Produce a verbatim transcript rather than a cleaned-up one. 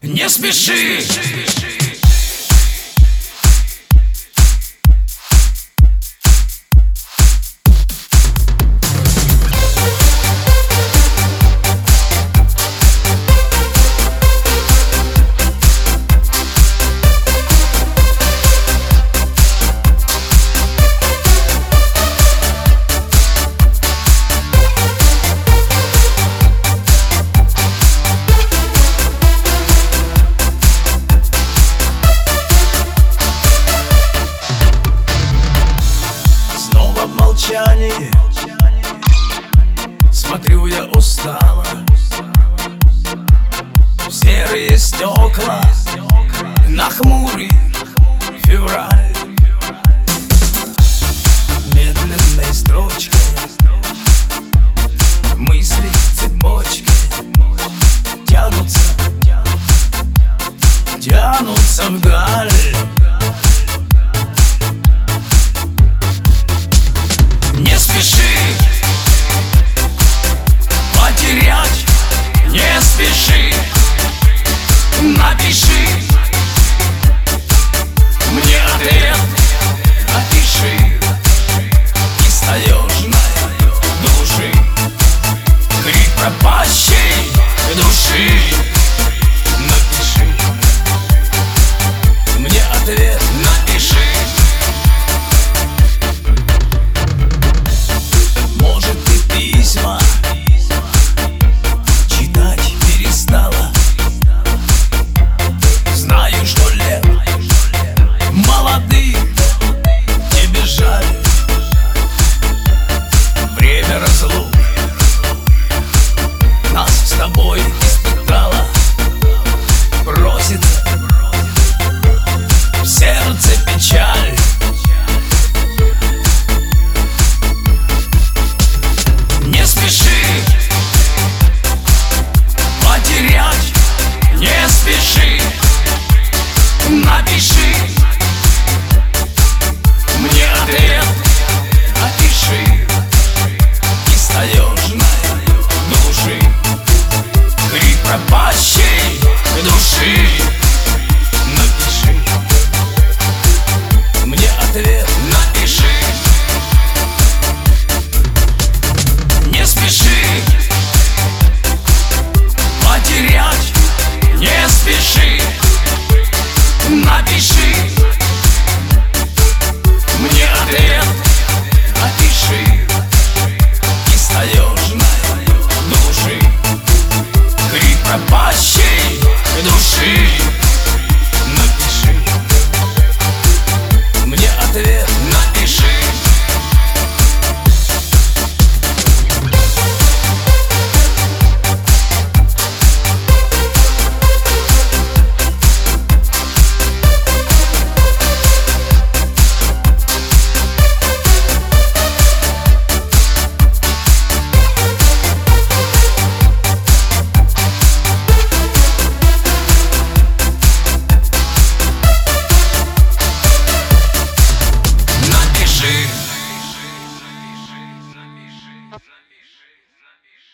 Не спеши! Молчание, смотрю я устало в серые стекла на хмурый февраль. Медленной строчкой мысли цепочкой тянутся, тянутся вдаль. Не спеши потерять, не спеши, напиши мне ответ, напиши из таежной души, крик пропащей души. Напиши мне ответ, напиши. Читать перестала. Знаю, что лет молодых тебе жаль. Время разлук нас с тобой испытало. Просится в сердце печаль. Не спеши потерять, не спеши, напиши мне ответ, напиши из таежной души, крик пропащей души.